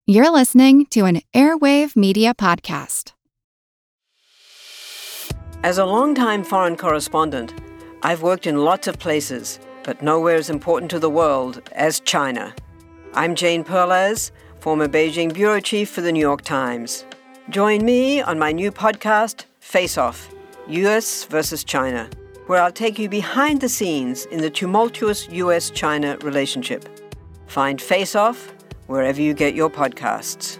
You're listening to an Airwave Media Podcast. As a longtime foreign correspondent, I've worked in lots of places, but nowhere as important to the world as China. I'm Jane Perlez, former Beijing bureau chief for the New York Times. Join me on my new podcast, Face Off, U.S. versus China, where I'll take you behind the scenes in the tumultuous U.S.-China relationship. Find Face Off wherever you get your podcasts.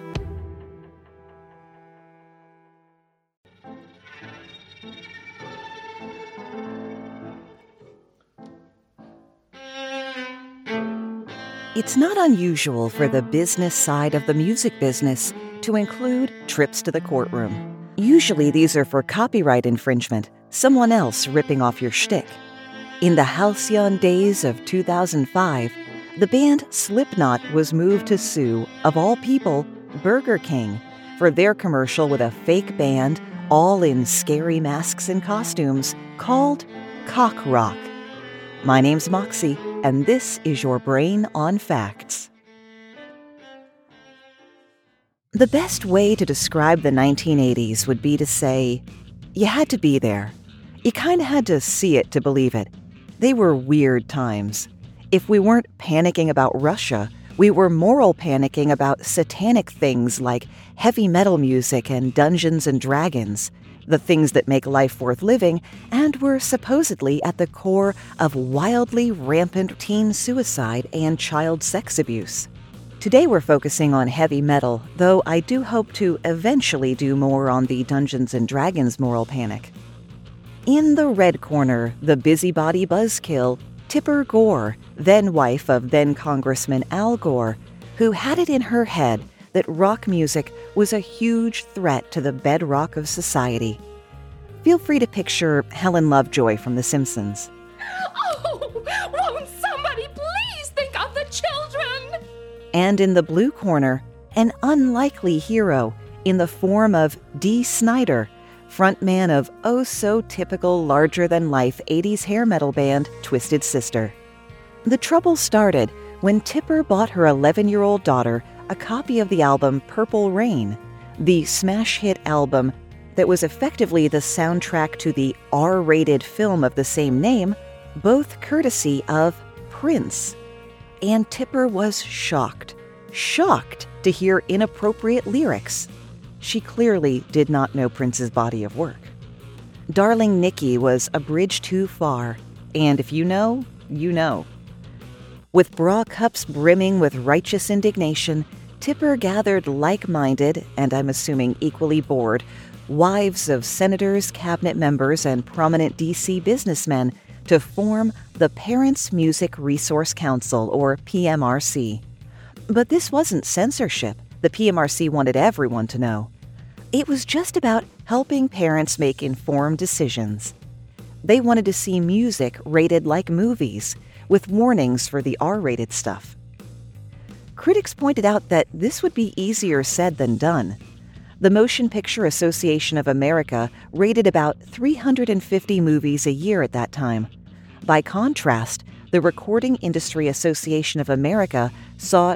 It's not unusual for the business side of the music business to include trips to the courtroom. Usually these are for copyright infringement, someone else ripping off your shtick. In the halcyon days of 2005, the band Slipknot was moved to sue, of all people, Burger King, for their commercial with a fake band, all in scary masks and costumes, called Cock Rock. My name's Moxie, and this is your Brain on Facts. The best way to describe the 1980s would be to say, you had to be there. You kind of had to see it to believe it. They were weird times. If we weren't panicking about Russia, we were moral panicking about satanic things like heavy metal music and Dungeons and Dragons, the things that make life worth living, and were supposedly at the core of wildly rampant teen suicide and child sex abuse. Today we're focusing on heavy metal, though I do hope to eventually do more on the Dungeons and Dragons moral panic. In the red corner, the busybody buzzkill, Tipper Gore, then wife of then Congressman Al Gore, who had it in her head that rock music was a huge threat to the bedrock of society. Feel free to picture Helen Lovejoy from The Simpsons. Oh, won't somebody please think of the children? And in the blue corner, an unlikely hero in the form of Dee Snider, frontman of oh-so-typical larger-than-life 80s hair metal band Twisted Sister. The trouble started when Tipper bought her 11-year-old daughter a copy of the album Purple Rain, the smash hit album that was effectively the soundtrack to the R-rated film of the same name, both courtesy of Prince. And Tipper was shocked to hear inappropriate lyrics. She clearly did not know Prince's body of work. Darling Nikki was a bridge too far, and if you know, you know. With bra cups brimming with righteous indignation, Tipper gathered like-minded, and I'm assuming equally bored, wives of senators, cabinet members, and prominent D.C. businessmen to form the Parents Music Resource Council, or PMRC. But this wasn't censorship. The PMRC wanted everyone to know. It was just about helping parents make informed decisions. They wanted to see music rated like movies, with warnings for the R-rated stuff. Critics pointed out that this would be easier said than done. The Motion Picture Association of America rated about 350 movies a year at that time. By contrast, the Recording Industry Association of America saw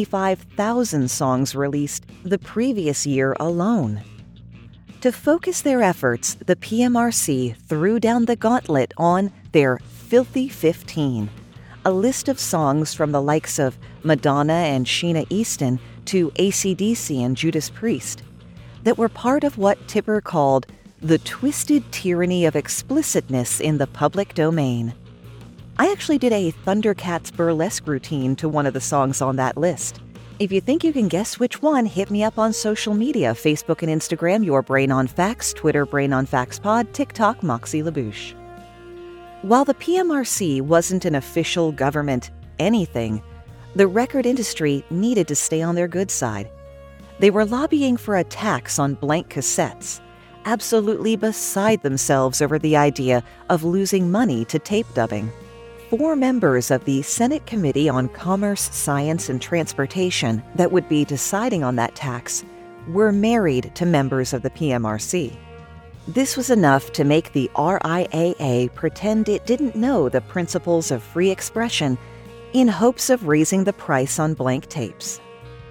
25,000 songs released the previous year alone. To focus their efforts, the PMRC threw down the gauntlet on their Filthy 15, a list of songs from the likes of Madonna and Sheena Easton to AC/DC and Judas Priest that were part of what Tipper called the twisted tyranny of explicitness in the public domain. I actually did a Thundercats burlesque routine to one of the songs on that list. If you think you can guess which one, hit me up on social media, Facebook and Instagram, Your Brain on Facts, Twitter, Brain on Facts Pod, TikTok, Moxie LaBouche. While the PMRC wasn't an official government anything, the record industry needed to stay on their good side. They were lobbying for a tax on blank cassettes, absolutely beside themselves over the idea of losing money to tape dubbing. 4 members of the Senate Committee on Commerce, Science, and Transportation that would be deciding on that tax were married to members of the PMRC. This was enough to make the RIAA pretend it didn't know the principles of free expression in hopes of raising the price on blank tapes.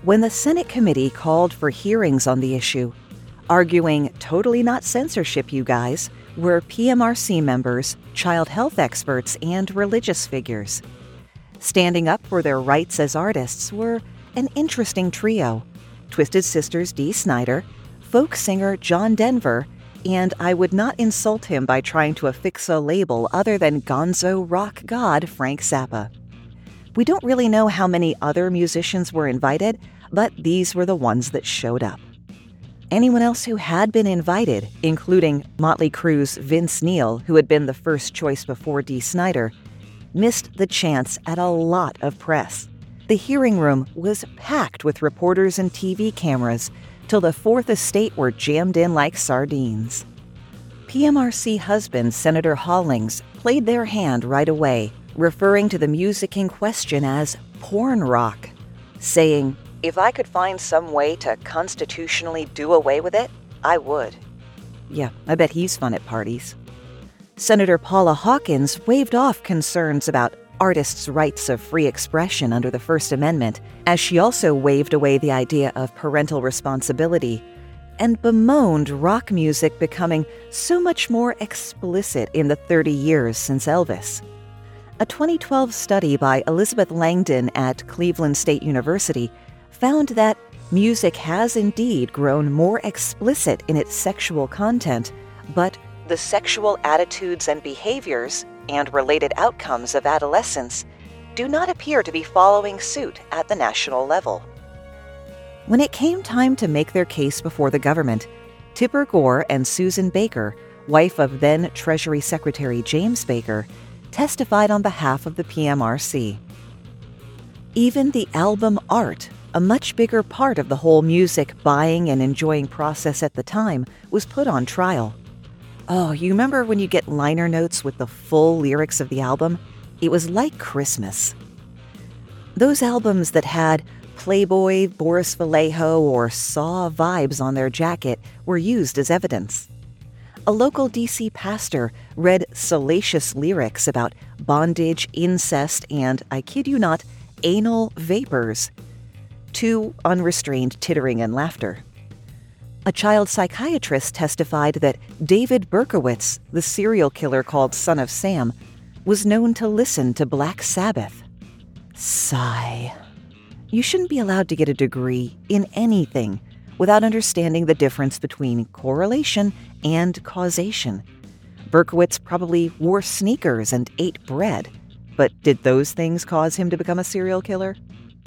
When the Senate committee called for hearings on the issue, arguing totally not censorship, you guys, were PMRC members, child health experts, and religious figures. Standing up for their rights as artists were an interesting trio: Twisted Sisters Dee Snider, folk singer John Denver, and I would not insult him by trying to affix a label other than gonzo rock god Frank Zappa. We don't really know how many other musicians were invited, but these were the ones that showed up. Anyone else who had been invited, including Motley Crue's Vince Neil, who had been the first choice before Dee Snider, missed the chance at a lot of press. The hearing room was packed with reporters and TV cameras till the Fourth Estate were jammed in like sardines. PMRC husband Senator Hollings played their hand right away, referring to the music in question as porn rock, saying, "If I could find some way to constitutionally do away with it, I would." Yeah, I bet he's fun at parties. Senator Paula Hawkins waved off concerns about artists' rights of free expression under the First Amendment, as she also waved away the idea of parental responsibility, and bemoaned rock music becoming so much more explicit in the 30 years since Elvis. A 2012 study by Elizabeth Langdon at Cleveland State University found that music has indeed grown more explicit in its sexual content, but the sexual attitudes and behaviors and related outcomes of adolescence do not appear to be following suit at the national level. When it came time to make their case before the government, Tipper Gore and Susan Baker, wife of then Treasury Secretary James Baker, testified on behalf of the PMRC. Even the album art, a much bigger part of the whole music buying and enjoying process at the time, was put on trial. Oh, you remember when you get liner notes with the full lyrics of the album? It was like Christmas. Those albums that had Playboy, Boris Vallejo, or Saw vibes on their jacket were used as evidence. A local D.C. pastor read salacious lyrics about bondage, incest, and, I kid you not, anal vapors, to unrestrained tittering and laughter. A child psychiatrist testified that David Berkowitz, the serial killer called Son of Sam, was known to listen to Black Sabbath. Sigh. You shouldn't be allowed to get a degree in anything without understanding the difference between correlation and causation. Berkowitz probably wore sneakers and ate bread, but did those things cause him to become a serial killer?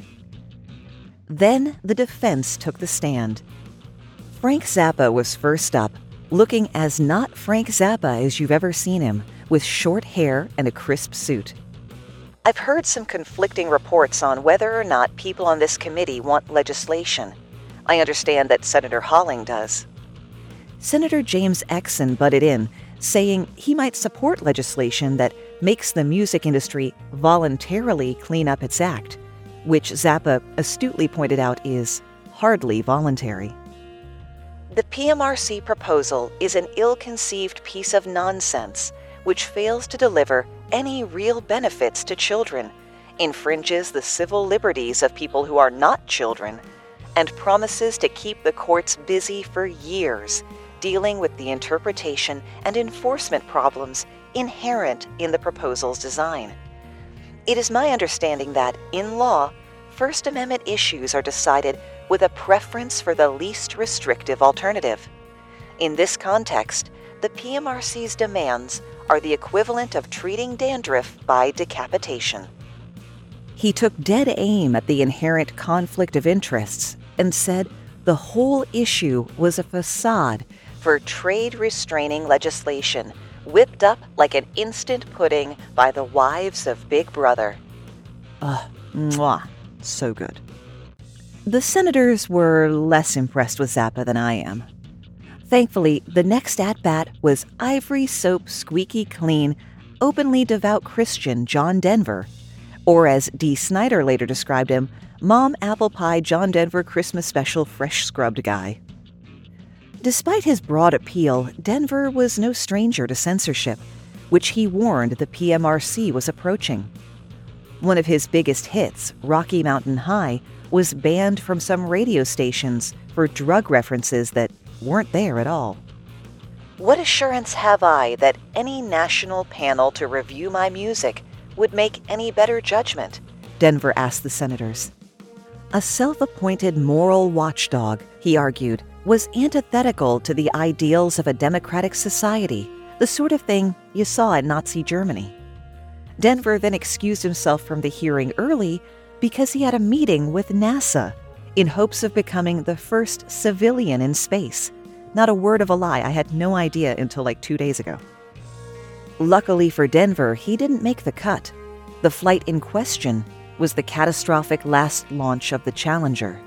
Then the defense took the stand. Frank Zappa was first up, looking as not Frank Zappa as you've ever seen him, with short hair and a crisp suit. I've heard some conflicting reports on whether or not people on this committee want legislation. I understand that Senator Holling does. Senator James Exon butted in, saying he might support legislation that makes the music industry voluntarily clean up its act, which Zappa astutely pointed out is hardly voluntary. The PMRC proposal is an ill-conceived piece of nonsense which fails to deliver any real benefits to children, infringes the civil liberties of people who are not children, and promises to keep the courts busy for years dealing with the interpretation and enforcement problems inherent in the proposal's design. It is my understanding that, in law, First Amendment issues are decided with a preference for the least restrictive alternative. In this context, the PMRC's demands are the equivalent of treating dandruff by decapitation. He took dead aim at the inherent conflict of interests and said the whole issue was a facade for trade-restraining legislation whipped up like an instant pudding by the wives of Big Brother. Mwah, so good. The senators were less impressed with Zappa than I am. Thankfully, the next at-bat was ivory soap squeaky clean, openly devout Christian John Denver, or as Dee Snider later described him, Mom Apple Pie John Denver Christmas Special fresh scrubbed guy. Despite his broad appeal, Denver was no stranger to censorship, which he warned the PMRC was approaching. One of his biggest hits, Rocky Mountain High, was banned from some radio stations for drug references that weren't there at all. What assurance have I that any national panel to review my music would make any better judgment? Denver asked the senators. A self-appointed moral watchdog, he argued, was antithetical to the ideals of a democratic society, the sort of thing you saw in Nazi Germany. Denver then excused himself from the hearing early because he had a meeting with NASA in hopes of becoming the first civilian in space. Not a word of a lie, I had no idea until like 2 days ago. Luckily for Denver, he didn't make the cut. The flight in question was the catastrophic last launch of the Challenger.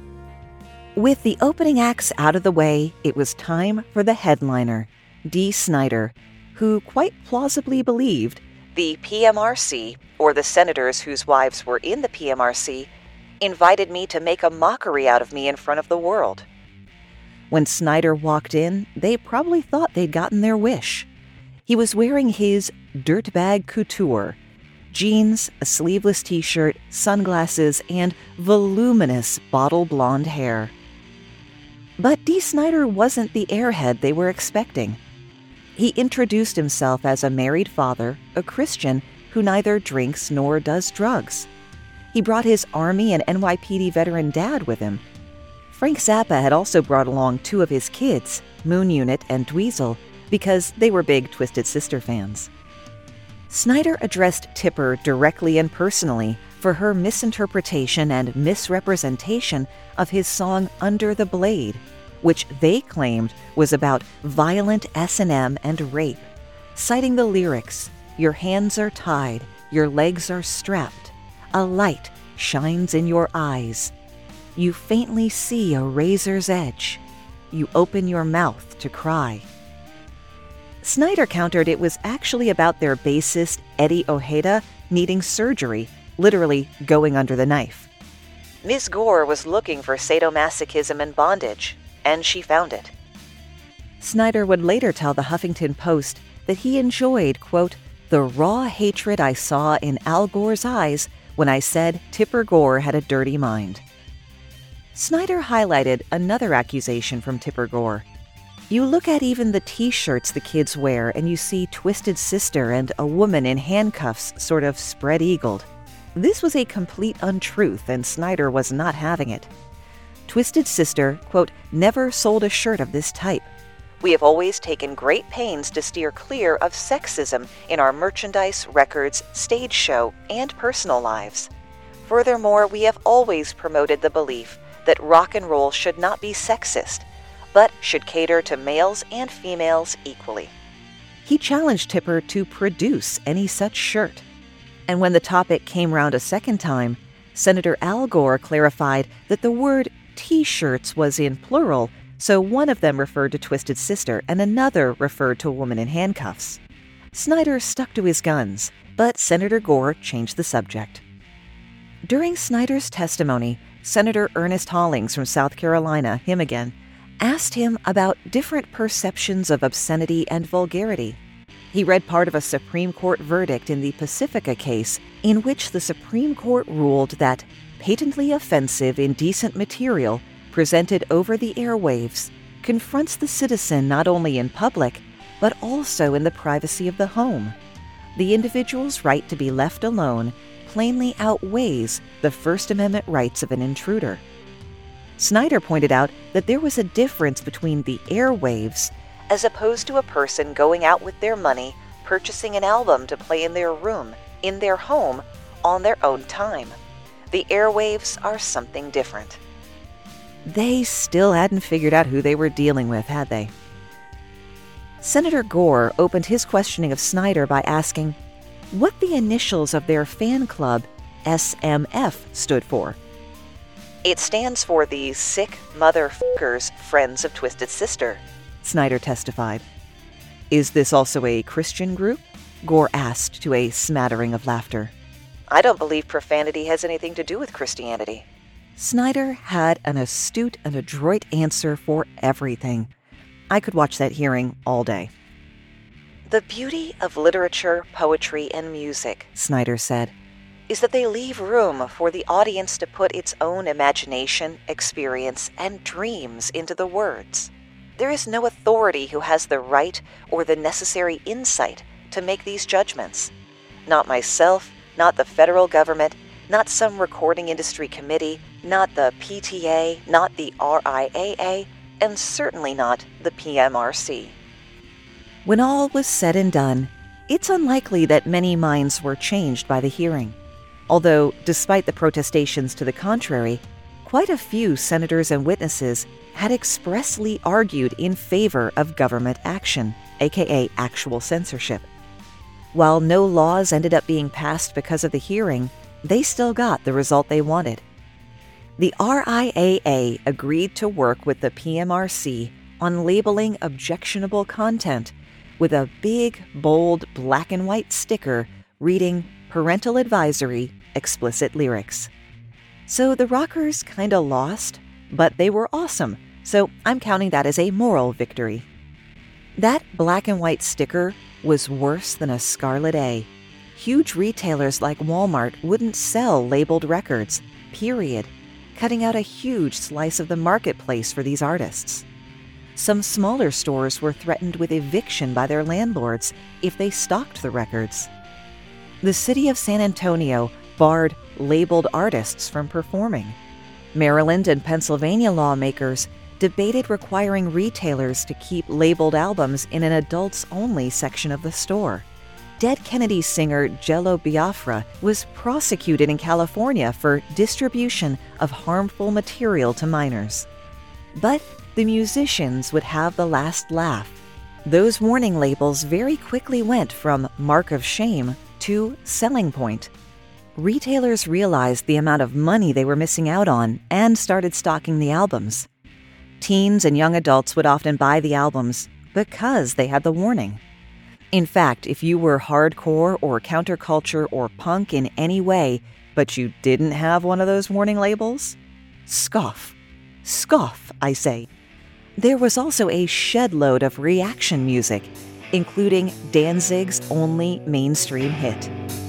With the opening acts out of the way, it was time for the headliner, Dee Snider, who quite plausibly believed the PMRC, or the senators whose wives were in the PMRC, invited me to make a mockery out of me in front of the world. When Snider walked in, they probably thought they'd gotten their wish. He was wearing his dirtbag couture, jeans, a sleeveless t-shirt, sunglasses, and voluminous bottle blonde hair. But Dee Snider wasn't the airhead they were expecting. He introduced himself as a married father, a Christian who neither drinks nor does drugs. He brought his Army and NYPD veteran dad with him. Frank Zappa had also brought along 2 of his kids, Moon Unit and Dweezil, because they were big Twisted Sister fans. Snider addressed Tipper directly and personally for her misinterpretation and misrepresentation of his song Under the Blade, which they claimed was about violent S&M and rape, citing the lyrics, "Your hands are tied, your legs are strapped, a light shines in your eyes. You faintly see a razor's edge. You open your mouth to cry." Snider countered it was actually about their bassist, Eddie Ojeda, needing surgery, literally going under the knife. Ms. Gore was looking for sadomasochism and bondage, and she found it. Snider would later tell the Huffington Post that he enjoyed, quote, "the raw hatred I saw in Al Gore's eyes when I said Tipper Gore had a dirty mind." Snider highlighted another accusation from Tipper Gore. You look at even the t-shirts the kids wear and you see Twisted Sister and a woman in handcuffs sort of spread-eagled. This was a complete untruth, and Snider was not having it. Twisted Sister, quote, "never sold a shirt of this type. We have always taken great pains to steer clear of sexism in our merchandise, records, stage show, and personal lives. Furthermore, we have always promoted the belief that rock and roll should not be sexist, but should cater to males and females equally." He challenged Tipper to produce any such shirt. And when the topic came round a second time, Senator Al Gore clarified that the word T-shirts was in plural, so one of them referred to Twisted Sister and another referred to a woman in handcuffs. Snider stuck to his guns, but Senator Gore changed the subject. During Snider's testimony, Senator Ernest Hollings from South Carolina, him again, asked him about different perceptions of obscenity and vulgarity. He read part of a Supreme Court verdict in the Pacifica case in which the Supreme Court ruled that patently offensive, indecent material presented over the airwaves confronts the citizen not only in public, but also in the privacy of the home. The individual's right to be left alone plainly outweighs the First Amendment rights of an intruder. Snider pointed out that there was a difference between the airwaves as opposed to a person going out with their money, purchasing an album to play in their room, in their home, on their own time. The airwaves are something different. They still hadn't figured out who they were dealing with, had they? Senator Gore opened his questioning of Snider by asking what the initials of their fan club, SMF, stood for. "It stands for the Sick Motherfuckers Friends of Twisted Sister," Snider testified. "Is this also a Christian group?" Gore asked to a smattering of laughter. "I don't believe profanity has anything to do with Christianity." Snider had an astute and adroit answer for everything. I could watch that hearing all day. "The beauty of literature, poetry, and music," Snider said, is that they leave room for the audience to put its own imagination, experience, and dreams into the words. There is no authority who has the right or the necessary insight to make these judgments. Not myself, not the federal government, not some recording industry committee, not the PTA, not the RIAA, and certainly not the PMRC. When all was said and done, it's unlikely that many minds were changed by the hearing. Although, despite the protestations to the contrary, quite a few senators and witnesses had expressly argued in favor of government action, aka actual censorship. While no laws ended up being passed because of the hearing, they still got the result they wanted. The RIAA agreed to work with the PMRC on labeling objectionable content with a big, bold black and white sticker reading "Parental Advisory, Explicit Lyrics." So the rockers kinda lost, but they were awesome, so I'm counting that as a moral victory. That black and white sticker was worse than a scarlet A. Huge retailers like Walmart wouldn't sell labeled records, period, cutting out a huge slice of the marketplace for these artists. Some smaller stores were threatened with eviction by their landlords if they stocked the records. The city of San Antonio barred labeled artists from performing. Maryland and Pennsylvania lawmakers debated requiring retailers to keep labeled albums in an adults-only section of the store. Dead Kennedys singer Jello Biafra was prosecuted in California for distribution of harmful material to minors. But the musicians would have the last laugh. Those warning labels very quickly went from mark of shame to selling point. Retailers realized the amount of money they were missing out on and started stocking the albums. Teens and young adults would often buy the albums because they had the warning. In fact, if you were hardcore or counterculture or punk in any way, but you didn't have one of those warning labels, scoff. Scoff, I say. There was also a shed-load of reaction music, including Danzig's only mainstream hit.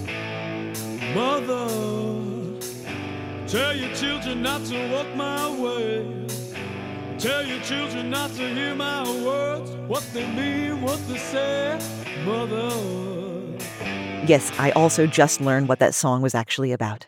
Mother, tell your children not to walk my way. Tell your children not to hear my words, what they mean, what they say, Mother. Yes, I also just learned what that song was actually about.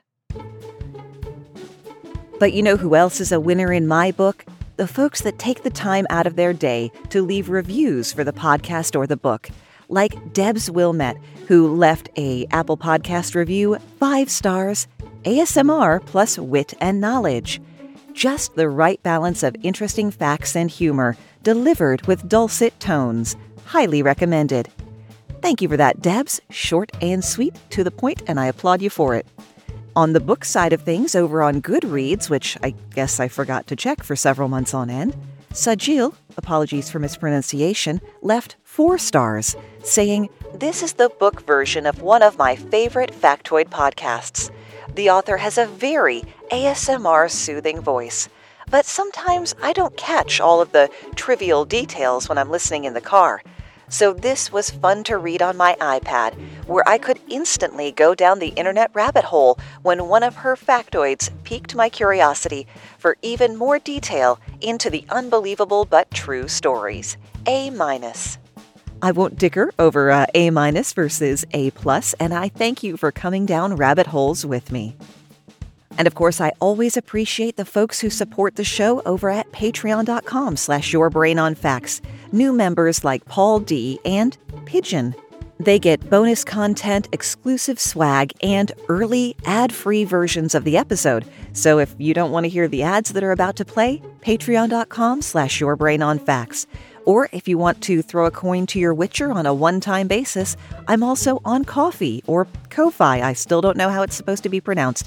But you know who else is a winner in my book? The folks that take the time out of their day to leave reviews for the podcast or the book. Like Debs Wilmette, who left a Apple Podcast review, 5 stars, ASMR plus wit and knowledge. Just the right balance of interesting facts and humor, delivered with dulcet tones. Highly recommended. Thank you for that, Debs. Short and sweet, to the point, and I applaud you for it. On the book side of things, over on Goodreads, which I guess I forgot to check for several months on end, Sajil, apologies for mispronunciation, left 4 stars, saying, "This is the book version of one of my favorite factoid podcasts. The author has a very ASMR soothing voice, but sometimes I don't catch all of the trivial details when I'm listening in the car. So this was fun to read on my iPad, where I could instantly go down the internet rabbit hole when one of her factoids piqued my curiosity for even more detail into the unbelievable but true stories. A-." I won't dicker over A- versus A+, and I thank you for coming down rabbit holes with me. And of course, I always appreciate the folks who support the show over at patreon.com/yourbrainonfacts. New members like Paul D. and Pigeon. They get bonus content, exclusive swag, and early ad-free versions of the episode. So if you don't want to hear the ads that are about to play, patreon.com/yourbrainonfacts. Or if you want to throw a coin to your Witcher on a one-time basis, I'm also on Ko-fi or Ko-fi. I still don't know how it's supposed to be pronounced.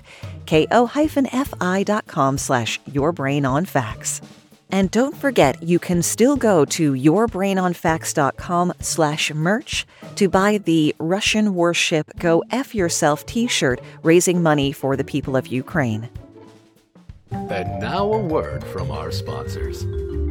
ko-fi.com/yourbrainonfacts. And don't forget, you can still go to yourbrainonfacts.com/merch to buy the Russian Warship Go F Yourself t-shirt, raising money for the people of Ukraine. And now a word from our sponsors.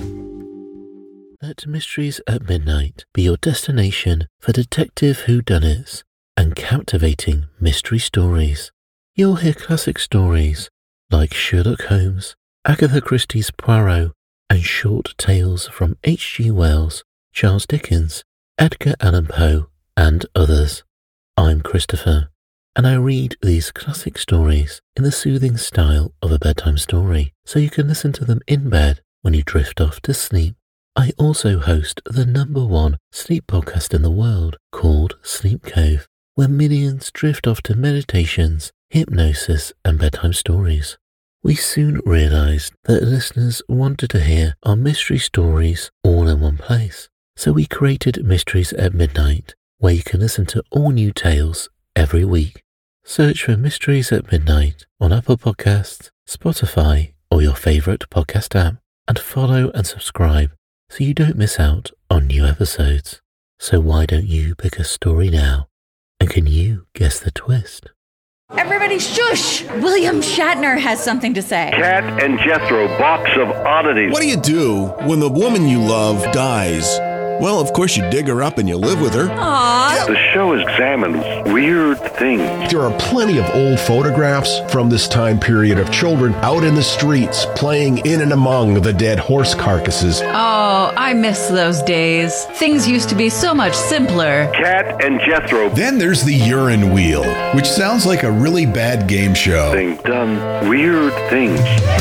Let Mysteries at Midnight be your destination for detective whodunits and captivating mystery stories. you'll hear classic stories like Sherlock Holmes, Agatha Christie's Poirot, and short tales from H.G. Wells, Charles Dickens, Edgar Allan Poe, and others. I'm Christopher, and I read these classic stories in the soothing style of a bedtime story, so you can listen to them in bed when you drift off to sleep. I also host the #1 sleep podcast in the world called Sleep Cove, where millions drift off to meditations, hypnosis, and bedtime stories. We soon realized that listeners wanted to hear our mystery stories all in one place, so we created Mysteries at Midnight, where you can listen to all new tales every week. Search for Mysteries at Midnight on Apple Podcasts, Spotify, or your favorite podcast app, and follow and subscribe so you don't miss out on new episodes. So why don't you pick a story now? And can you guess the twist? Everybody shush! William Shatner has something to say. Cat and Jethro, box of oddities. What do you do when the woman you love dies? Well, of course you dig her up and you live with her. Aww. The show examines weird things. There are plenty of old photographs from this time period of children out in the streets playing in and among the dead horse carcasses. Oh, I miss those days. Things used to be so much simpler. Cat and Jethro. Then there's the urine wheel, which sounds like a really bad game show. They've done weird things.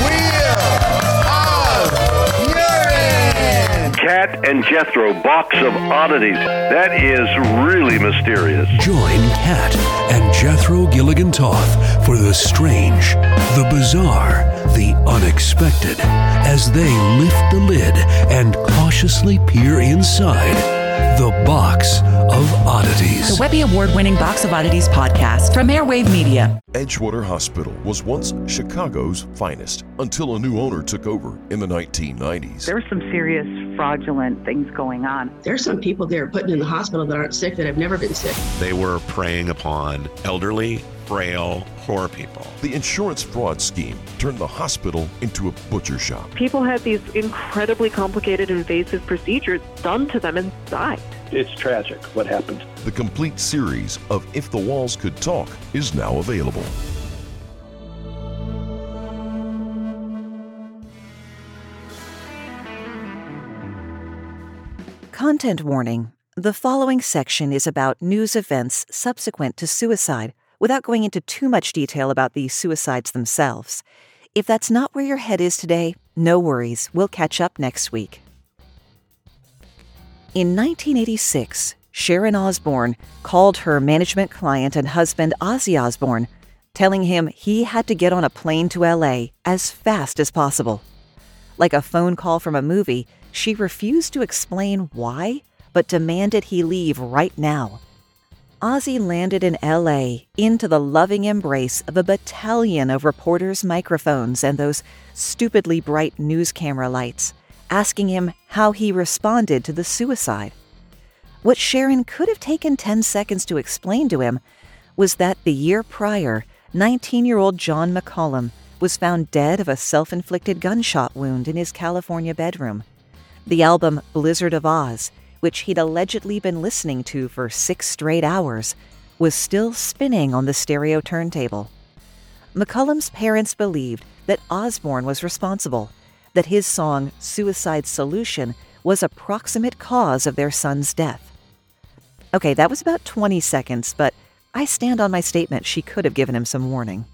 Cat and Jethro, box of oddities. That is really mysterious. Join Cat and Jethro Gilligan Toth for the strange, the bizarre, the unexpected, as they lift the lid and cautiously peer inside the Box of Oddities. The Webby Award-winning Box of Oddities podcast from Airwave Media. Edgewater Hospital was once Chicago's finest until a new owner took over in the 1990s. There were some serious fraudulent things going on. There are some people there putting in the hospital that aren't sick, that have never been sick. They were preying upon elderly, frail, poor people. The insurance fraud scheme turned the hospital into a butcher shop. People had these incredibly complicated, invasive procedures done to them inside. It's tragic what happened. The complete series of If the Walls Could Talk is now available. Content warning. The following section is about news events subsequent to suicide, without going into too much detail about the suicides themselves. If that's not where your head is today, no worries, we'll catch up next week. In 1986, Sharon Osbourne called her management client and husband Ozzy Osbourne, telling him he had to get on a plane to LA as fast as possible. Like a phone call from a movie, she refused to explain why, but demanded he leave right now. Ozzy landed in L.A. into the loving embrace of a battalion of reporters' microphones and those stupidly bright news camera lights, asking him how he responded to the suicide. What Sharon could have taken 10 seconds to explain to him was that the year prior, 19-year-old John McCollum was found dead of a self-inflicted gunshot wound in his California bedroom. The album Blizzard of Oz, which he'd allegedly been listening to for 6 straight hours, was still spinning on the stereo turntable. McCollum's parents believed that Osbourne was responsible, that his song Suicide Solution was a proximate cause of their son's death. Okay, that was about 20 seconds, but I stand on my statement she could have given him some warning.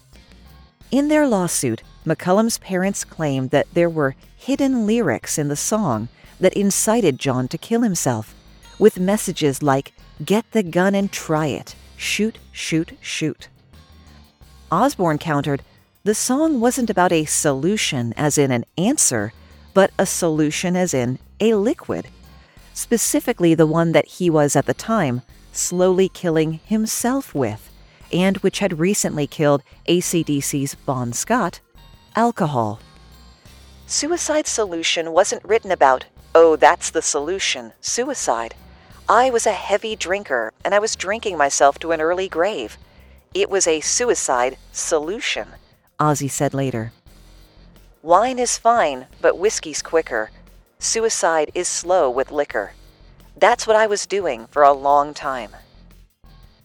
In their lawsuit, McCollum's parents claimed that there were hidden lyrics in the song that incited John to kill himself, with messages like, "Get the gun and try it. Shoot, shoot, shoot." Osbourne countered, the song wasn't about a solution as in an answer, but a solution as in a liquid, specifically the one that he was at the time slowly killing himself with, and which had recently killed AC/DC's Bon Scott, alcohol. Suicide Solution wasn't written about, oh, that's the solution, suicide. I was a heavy drinker, and I was drinking myself to an early grave. It was a suicide solution, Ozzy said later. Wine is fine, but whiskey's quicker. Suicide is slow with liquor. That's what I was doing for a long time.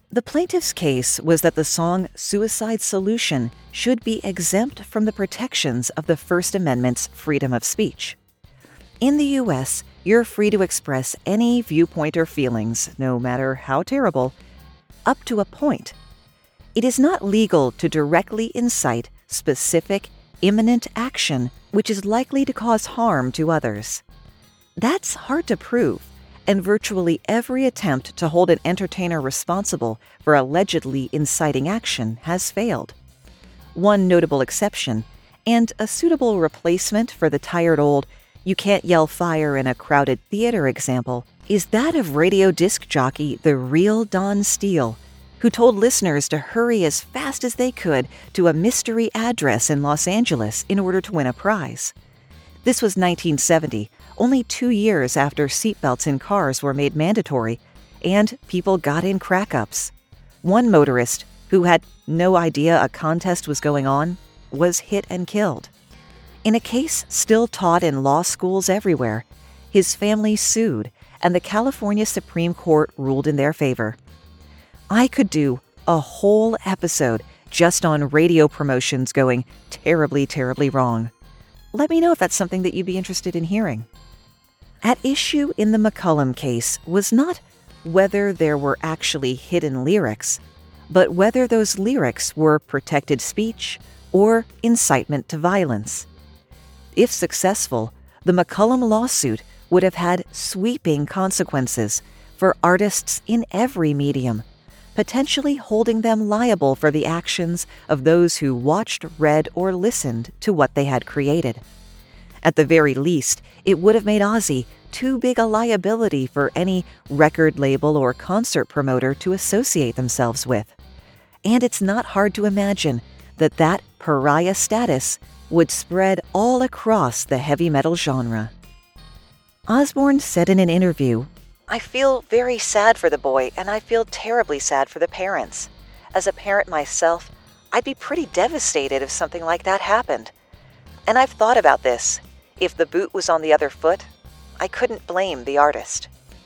The plaintiff's case was that the song Suicide Solution should be exempt from the protections of the First Amendment's freedom of speech. In the U.S., you're free to express any viewpoint or feelings, no matter how terrible, up to a point. It is not legal to directly incite specific, imminent action which is likely to cause harm to others. That's hard to prove, and virtually every attempt to hold an entertainer responsible for allegedly inciting action has failed. One notable exception, and a suitable replacement for the tired old "you can't yell fire in a crowded theater" example, is that of radio disc jockey The Real Don Steele, who told listeners to hurry as fast as they could to a mystery address in Los Angeles in order to win a prize. This was 1970, only 2 years after seatbelts in cars were made mandatory, and people got in crack-ups. One motorist, who had no idea a contest was going on, was hit and killed. In a case still taught in law schools everywhere, his family sued, and the California Supreme Court ruled in their favor. I could do a whole episode just on radio promotions going terribly, terribly wrong. Let me know if that's something that you'd be interested in hearing. At issue in the McCollum case was not whether there were actually hidden lyrics, but whether those lyrics were protected speech or incitement to violence. If successful, the McCollum lawsuit would have had sweeping consequences for artists in every medium, potentially holding them liable for the actions of those who watched, read, or listened to what they had created. At the very least, it would have made Ozzy too big a liability for any record label or concert promoter to associate themselves with. And it's not hard to imagine that pariah status would spread all across the heavy metal genre. Osbourne said in an interview, "I feel very sad for the boy, and I feel terribly sad for the parents. As a parent myself, I'd be pretty devastated if something like that happened. And I've thought about this. If the boot was on the other foot, I couldn't blame the artist."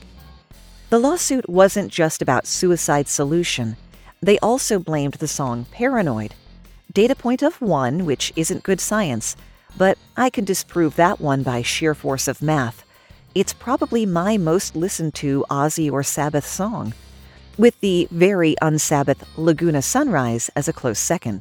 The lawsuit wasn't just about Suicide Solution. They also blamed the song Paranoid. Data point of 1, which isn't good science, but I can disprove that one by sheer force of math. It's probably my most listened to Ozzy or Sabbath song, with the very un-Sabbath Laguna Sunrise as a close second.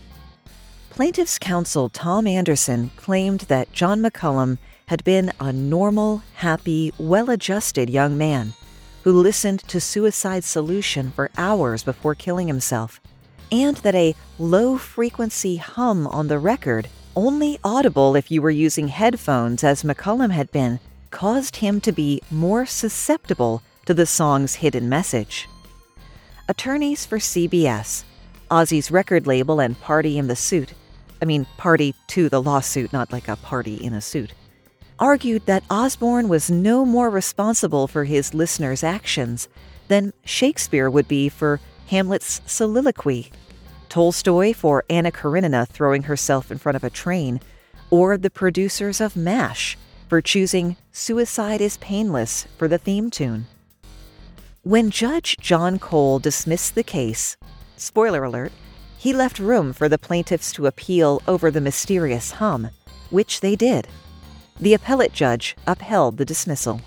Plaintiff's counsel Tom Anderson claimed that John McCollum had been a normal, happy, well-adjusted young man who listened to Suicide Solution for hours before killing himself, and that a low-frequency hum on the record, only audible if you were using headphones as McCollum had been, caused him to be more susceptible to the song's hidden message. Attorneys for CBS, Ozzy's record label and party in the suit, party to the lawsuit, not like a party in a suit, argued that Osbourne was no more responsible for his listeners' actions than Shakespeare would be for Hamlet's soliloquy, Tolstoy for Anna Karenina throwing herself in front of a train, or the producers of MASH for choosing Suicide is Painless for the theme tune. When Judge John Cole dismissed the case, spoiler alert, he left room for the plaintiffs to appeal over the mysterious hum, which they did. The appellate judge upheld the dismissal.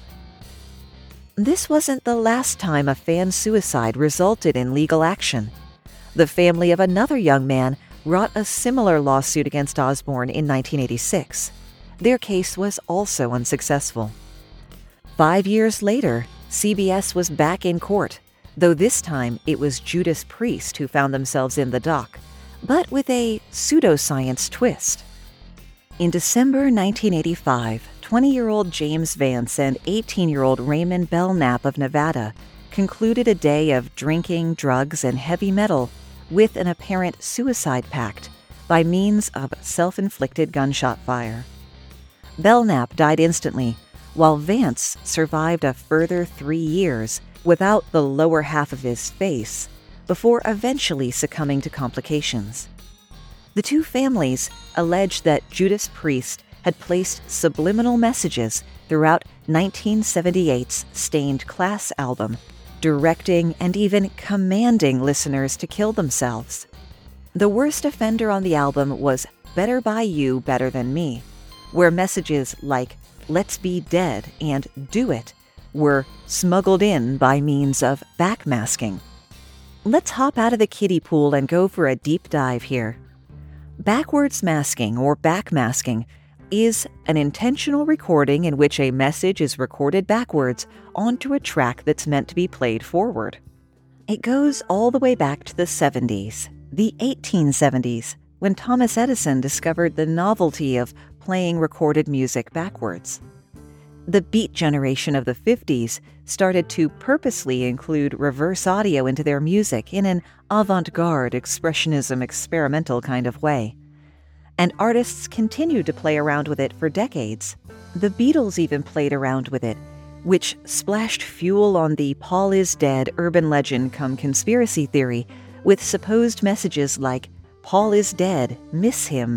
This wasn't the last time a fan's suicide resulted in legal action. The family of another young man brought a similar lawsuit against Osbourne in 1986. Their case was also unsuccessful. 5 years later, CBS was back in court, though this time it was Judas Priest who found themselves in the dock, but with a pseudoscience twist. In December 1985, 20-year-old James Vance and 18-year-old Raymond Belknap of Nevada concluded a day of drinking, drugs, and heavy metal with an apparent suicide pact by means of self-inflicted gunshot fire. Belknap died instantly, while Vance survived a further 3 years without the lower half of his face, before eventually succumbing to complications. The two families alleged that Judas Priest had placed subliminal messages throughout 1978's Stained Class album directing and even commanding listeners to kill themselves. The worst offender on the album was Better By You, Better Than Me, where messages like "Let's Be Dead" and "Do It" were smuggled in by means of backmasking. Let's hop out of the kiddie pool and go for a deep dive here. Backwards masking or backmasking is an intentional recording in which a message is recorded backwards onto a track that's meant to be played forward. It goes all the way back to the 70s, the 1870s, when Thomas Edison discovered the novelty of playing recorded music backwards. The Beat generation of the 50s started to purposely include reverse audio into their music in an avant-garde, expressionism, experimental kind of way. And artists continued to play around with it for decades. The Beatles even played around with it, which splashed fuel on the Paul is dead urban legend come conspiracy theory with supposed messages like "Paul is dead, miss him,"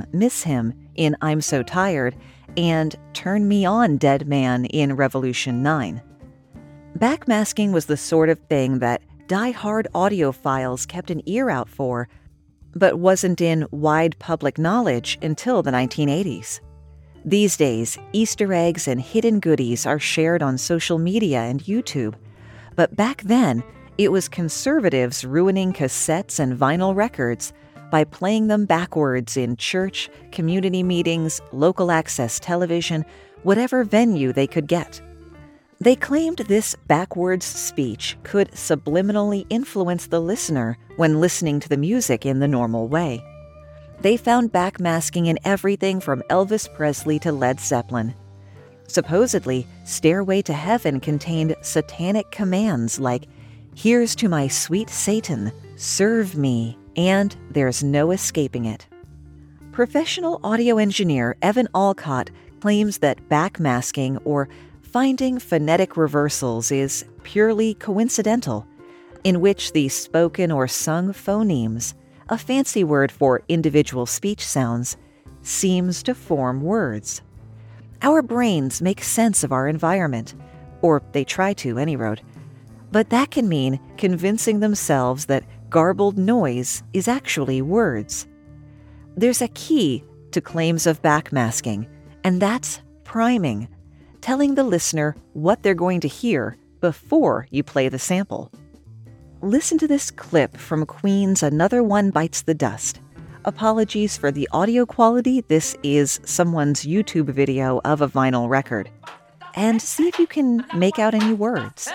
in I'm So Tired, and "Turn Me On, Dead Man" in Revolution 9. Backmasking was the sort of thing that die-hard audiophiles kept an ear out for, but wasn't in wide public knowledge until the 1980s. These days, Easter eggs and hidden goodies are shared on social media and YouTube, but back then, it was conservatives ruining cassettes and vinyl records by playing them backwards in church, community meetings, local access television, whatever venue they could get. They claimed this backwards speech could subliminally influence the listener when listening to the music in the normal way. They found backmasking in everything from Elvis Presley to Led Zeppelin. Supposedly, Stairway to Heaven contained satanic commands like, "Here's to my sweet Satan, serve me," and "There's no escaping it." Professional audio engineer Evan Alcott claims that backmasking or finding phonetic reversals is purely coincidental, in which the spoken or sung phonemes, a fancy word for individual speech sounds, seems to form words. Our brains make sense of our environment, or they try to, any road, but that can mean convincing themselves that garbled noise is actually words. There's a key to claims of backmasking, and that's priming, telling the listener what they're going to hear before you play the sample. Listen to this clip from Queen's Another One Bites the Dust. Apologies for the audio quality, this is someone's YouTube video of a vinyl record. And see if you can make out any words.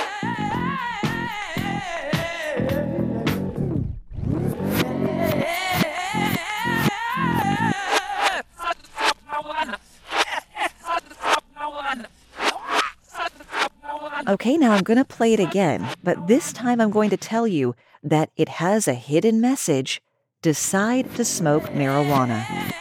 Okay, now I'm going to play it again, but this time I'm going to tell you that it has a hidden message. Decide to smoke marijuana.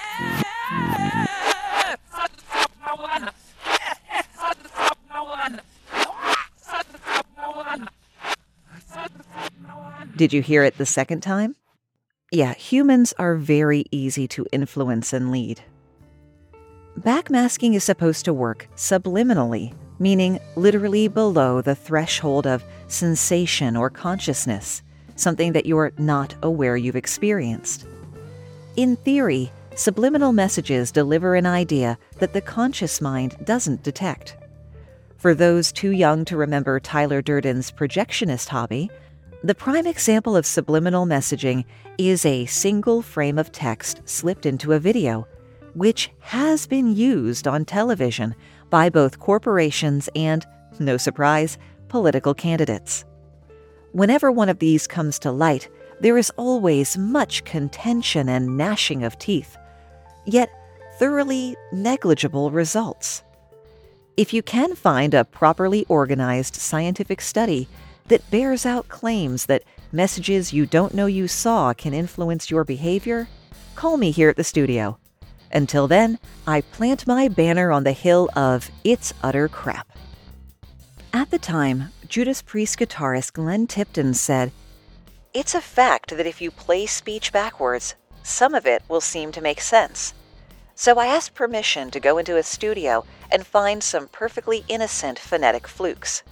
Did you hear it the second time? Yeah, humans are very easy to influence and lead. Backmasking is supposed to work subliminally, meaning literally below the threshold of sensation or consciousness, something that you're not aware you've experienced. In theory, subliminal messages deliver an idea that the conscious mind doesn't detect. For those too young to remember Tyler Durden's projectionist hobby, the prime example of subliminal messaging is a single frame of text slipped into a video, which has been used on television by both corporations and, no surprise, political candidates. Whenever one of these comes to light, there is always much contention and gnashing of teeth, yet thoroughly negligible results. If you can find a properly organized scientific study that bears out claims that messages you don't know you saw can influence your behavior, call me here at the studio. Until then, I plant my banner on the hill of "It's utter crap." At the time, Judas Priest guitarist Glenn Tipton said, "It's a fact that if you play speech backwards, some of it will seem to make sense. So I asked permission to go into a studio and find some perfectly innocent phonetic flukes.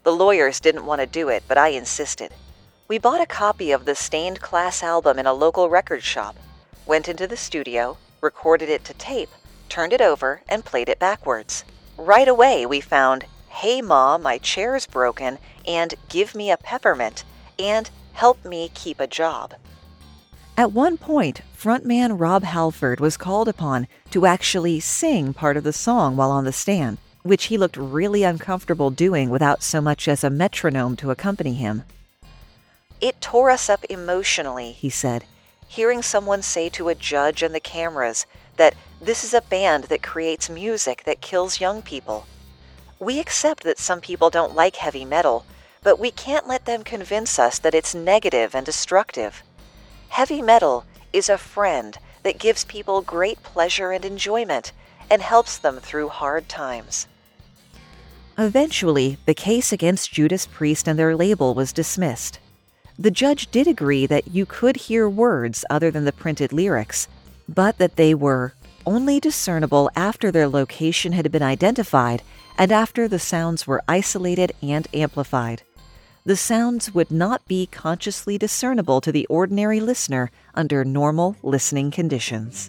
The lawyers didn't want to do it, but I insisted. We bought a copy of the Stained Class album in a local record shop, went into the studio, recorded it to tape, turned it over, and played it backwards. Right away we found "Hey Ma, my chair's broken," and "Give me a peppermint," and "Help me keep a job." At one point, frontman Rob Halford was called upon to actually sing part of the song while on the stand, which he looked really uncomfortable doing without so much as a metronome to accompany him. "It tore us up emotionally," he said, hearing someone say to a judge and the cameras that this is a band that creates music that kills young people. We accept that some people don't like heavy metal, but we can't let them convince us that it's negative and destructive. Heavy metal is a friend that gives people great pleasure and enjoyment and helps them through hard times. Eventually, the case against Judas Priest and their label was dismissed. The judge did agree that you could hear words other than the printed lyrics, but that they were only discernible after their location had been identified and after the sounds were isolated and amplified. The sounds would not be consciously discernible to the ordinary listener under normal listening conditions.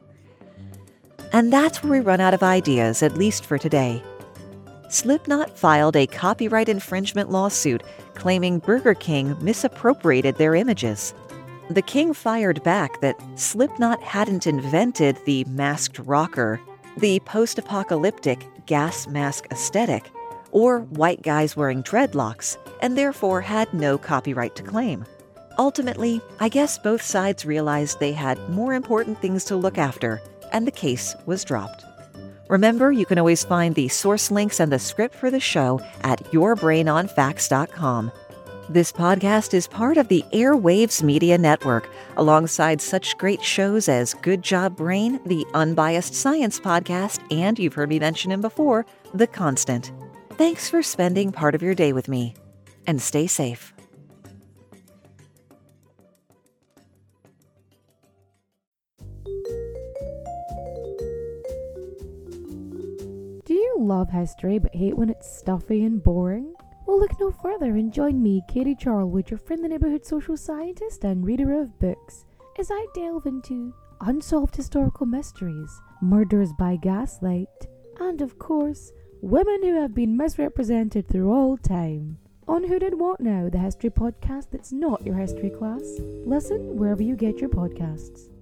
And that's where we run out of ideas, at least for today. Slipknot filed a copyright infringement lawsuit claiming Burger King misappropriated their images. The King fired back that Slipknot hadn't invented the masked rocker, the post-apocalyptic gas mask aesthetic, or white guys wearing dreadlocks, and therefore had no copyright to claim. Ultimately, I guess both sides realized they had more important things to look after, and the case was dropped. Remember, you can always find the source links and the script for the show at yourbrainonfacts.com. This podcast is part of the Airwaves Media Network, alongside such great shows as Good Job Brain, the Unbiased Science Podcast, and you've heard me mention him before, The Constant. Thanks for spending part of your day with me, and stay safe. Do you love history but hate when it's stuffy and boring? Well, look no further and join me, Katie Charlwood, your friendly neighbourhood social scientist and reader of books, as I delve into unsolved historical mysteries, murders by gaslight, and of course, women who have been misrepresented through all time. On Who Did What Now, the history podcast that's not your history class. Listen wherever you get your podcasts.